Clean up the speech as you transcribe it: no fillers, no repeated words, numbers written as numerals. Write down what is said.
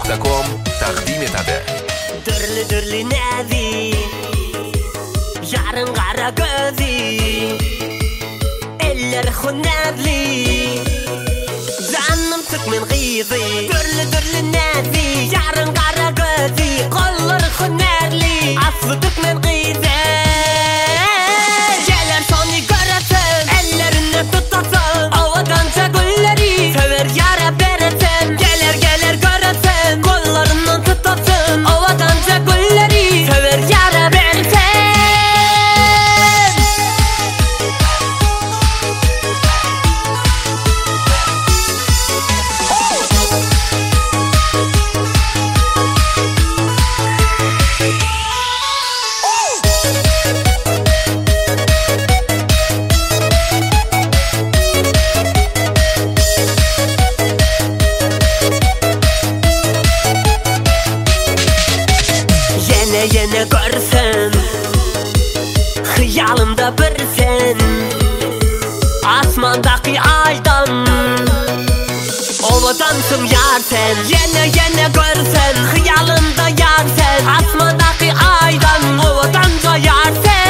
Gmail.com taqdim etadi. Türlü nezi Yarın kara gözü Eller hünerli Canım tıkmin gıyızı Türlü nezi Yarın kara gözü Kollar hünerli Aslı tıkmin gıyızı Gelir sonu göresin Ellerine tutasın Avadanca gülleri Sever yara beresin Gelir göresin Kollarından tutasın Avadanca gülleri Sever yara beresin Yine görsen Hıyalımda bir sen Asmandaki aydan Ovadansın yar sen Yine görsen Hıyalımda yar sen Asmandaki aydan Ovadanca yar sen